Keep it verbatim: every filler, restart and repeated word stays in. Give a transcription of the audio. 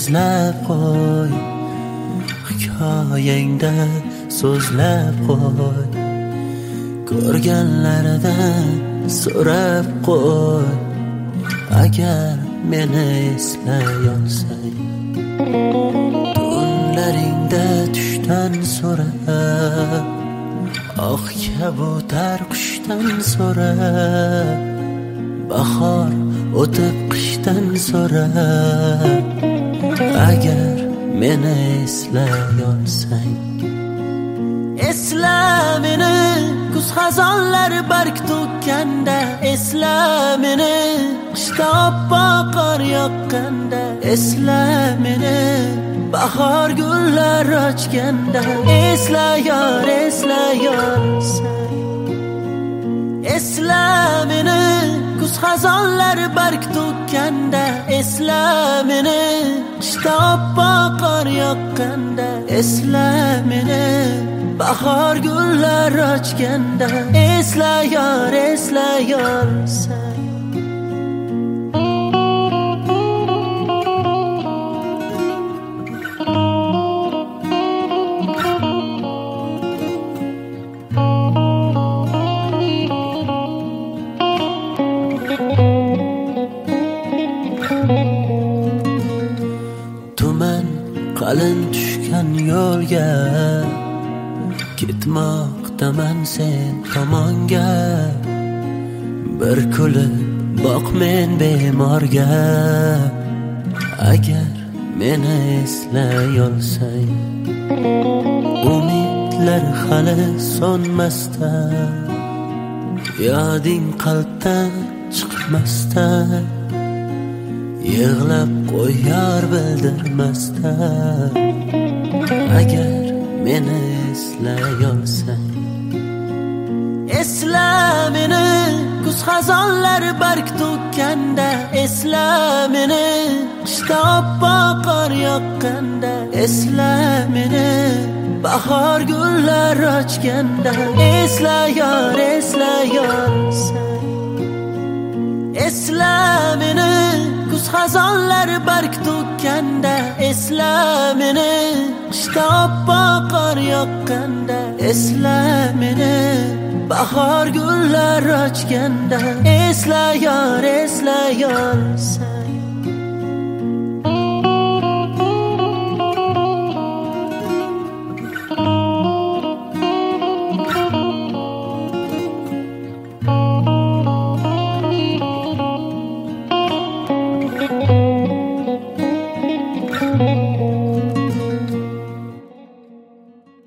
so'zlab qo'y, hikoyangda so'zlab qo'y, ko'rganlaridan so'rab qo'y. Agar meni eslay olsang, tunlaringda tushdan so'rab, oq kabutar qushdan so'rab, bahor o'tib qishdan so'rab. Agar meni eslay olsang, esla meni kuz xazonlar barg to'kkanda, esla meni qishda oppoq qor yoqqanda, esla meni bahor gullar ochganda. Esla yor, esla yor, esla meni kuz xazonlar barg to'kkanda, esla meni qishda oppoq qor yoqqanda, esla meni bahor gullar ochganda. Esla yor, esla yor, tuman qalin tushgan yo'lga ketmoqdaman sen tomonga. Bir kulib boq men bemorga. Agar meni eslay olsang, umidlar hali so'nmasdan, yoding qalbdan chiqmasdan, yig'lab qo'yar bildirmasdan. Agar meni eslay olsang, esla meni kuz xazonlar barg to'kkanda, esla meni qishda oppoq qor yoqqanda, esla meni bahor gullar ochganda. Esla yor, esla yor, esla meni kuz xazonlar barg to'kkanda, esla meni qishda oppoq qor yoqqanda, esla meni bahor gullar ochganda. Esla yor, esla yor.